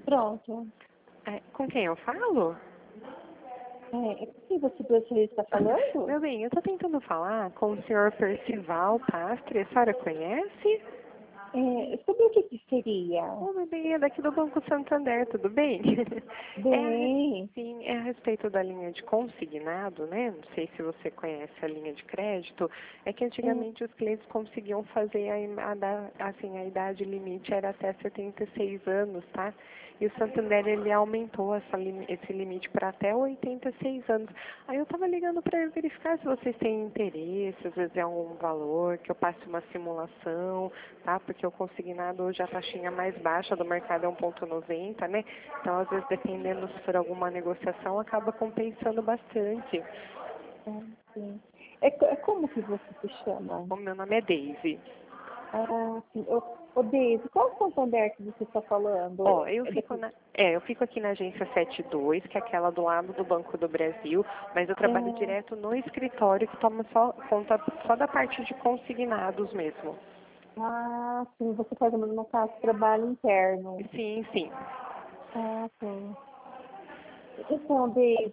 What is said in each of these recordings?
Pronto. Com quem eu falo? Quem você gostaria de estar falando? Meu bem, eu estou tentando falar com o senhor Percival Pastre. A senhora conhece? Sobre o que seria? Meu bem, é daqui do Banco Santander, tudo bem? Bem, Sim, é a respeito da linha de consignado, né? Não sei se você conhece a linha de crédito. É que antigamente os clientes conseguiam fazer a idade limite era até 76 anos, tá? E o Santander, ele aumentou esse limite para até 86 anos. Aí eu estava ligando para verificar se vocês têm interesse, às vezes é algum valor, que eu passe uma simulação, tá? Porque o consignado hoje a taxinha mais baixa do mercado é 1,90, né? Então, às vezes, dependendo se for alguma negociação, acaba compensando bastante. sim. Como que você se chama? O meu nome é Daisy. Sim. Deise, qual o Santander que você está falando? Eu fico aqui na agência 72, que é aquela do lado do Banco do Brasil, mas eu trabalho direto no escritório que toma conta só da parte de consignados mesmo. Sim, você faz uma casa de trabalho interno. Sim, sim. Sim. Então, Deise,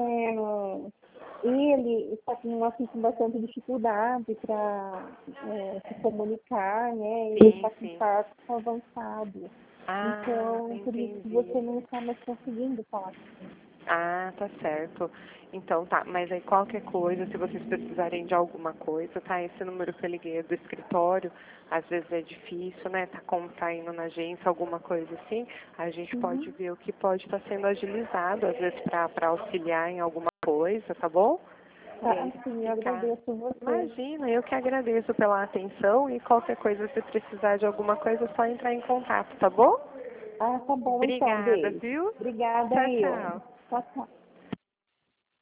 ele está com bastante dificuldade para se comunicar, né? Ele está com Sim. parto avançado. Então, por isso que Entendi. você não está mais conseguindo falar. Tá certo. Então tá, mas aí qualquer coisa, se vocês precisarem de alguma coisa, tá? Esse número que eu liguei é do escritório, às vezes é difícil, né? Como tá indo na agência, alguma coisa assim, a gente pode ver o que pode estar sendo agilizado, às vezes para auxiliar em alguma coisa, tá bom? Sim, eu agradeço você. Imagina, eu que agradeço pela atenção e qualquer coisa, se precisar de alguma coisa, é só entrar em contato, tá bom? Tá bom então, Obrigada, Deise. viu? Obrigada Tchau, eu. tchau. Tchau, tchau.